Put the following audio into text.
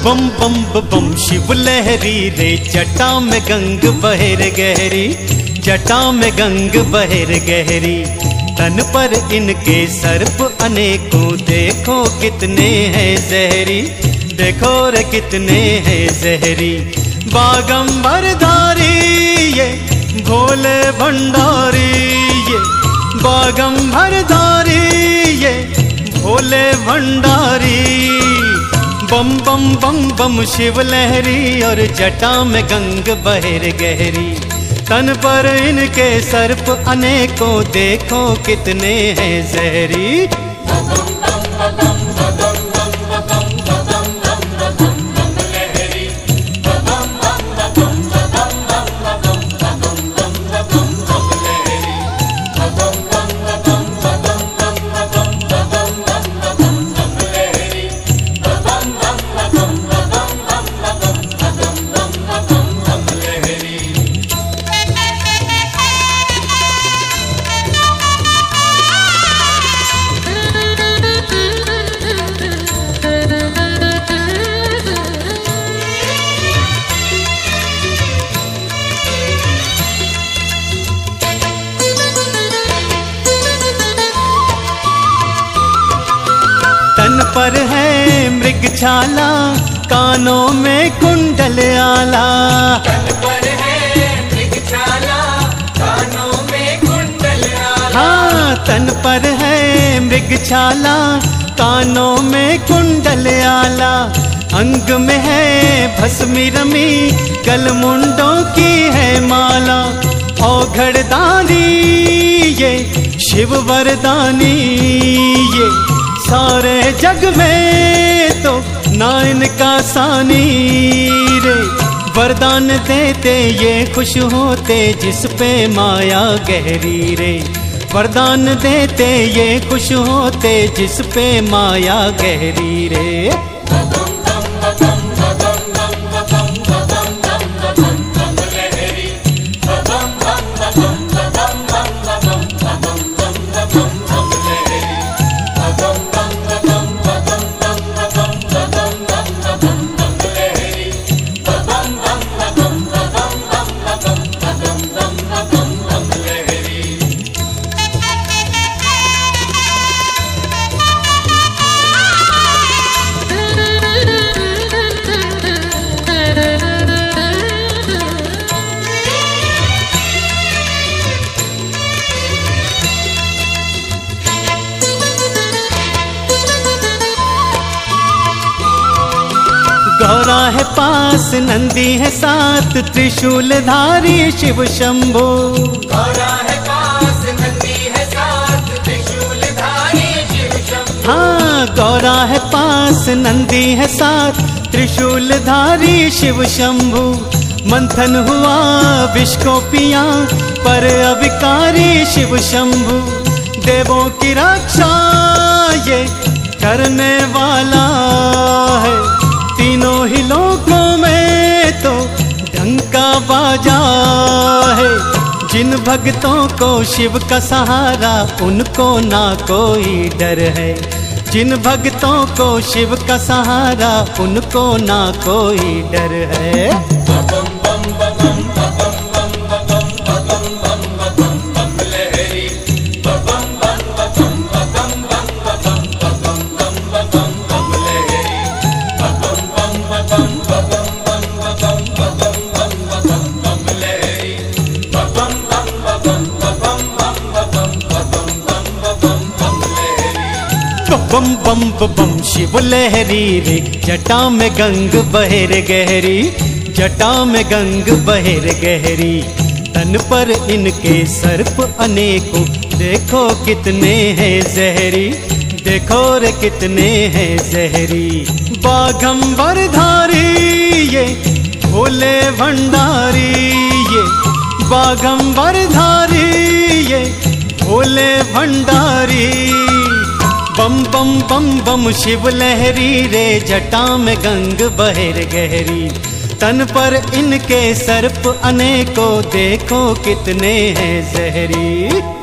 बम बम बम शिव लहरी रे, जटा में गंग बहेर गहरी, जटा में गंग बहेर गहरी। तन पर इनके सर्प अनेकों, देखो कितने हैं जहरी, देखो रे कितने हैं जहरी। बागंबरधारी ये भोले भंडारी, ये बागंबरधारी ये भोले भंडारी। बम बम बम बम शिव लहरी, और जटा में गंग बहेर गहरी। तन पर इनके सर्प अनेकों, देखो कितने हैं जहरी। तन पर है मृगछाला, कानों में कुंडल आला। तन पर है मृगछाला, कानों में कुंडल आला। हाँ, तन पर है मृगछाला, कानों में कुंडल आला। अंग में है भस्मी रमी, गलमुंडों की है माला। औघड़दानी ये शिव वरदानी, ये सारे जग में तो ना इनका सानी रे। वरदान देते ये खुश होते, जिस पे माया गहरी रे। वरदान देते ये खुश होते, जिस पे माया गहरी रे। गौरा है पास, नंदी है साथ, त्रिशूलधारी शिव शंभो। गौरा है पास, नंदी है साथ, त्रिशूलधारी शिव शंभो। हाँ, गौरा है पास, नंदी है साथ, त्रिशूलधारी शिव शंभु। मंथन हुआ विष को पिया, पर अविकारी शिव शंभु। देवों की रक्षा ये करने वाला है, तीनों ही लोकों में तो डंका बाजा है। जिन भक्तों को शिव का सहारा, उनको ना कोई डर है। जिन भक्तों को शिव का सहारा, उनको ना कोई डर है। बम बम बम शिव लहरी रे, जटा में गंग बहेर गहरी, जटा में गंग बहेर गहरी। तन पर इनके सर्प अनेकों, देखो कितने हैं जहरी, देखो रे कितने हैं जहरी। बागंबरधारी ये भोले भंडारी, ये बागंबरधारी ये भोले भंडारी। बम बम बम बम शिव लहरी रे, जटा में गंग बहेर गहरी। तन पर इनके सर्प अनेकों, देखो कितने हैं जहरी।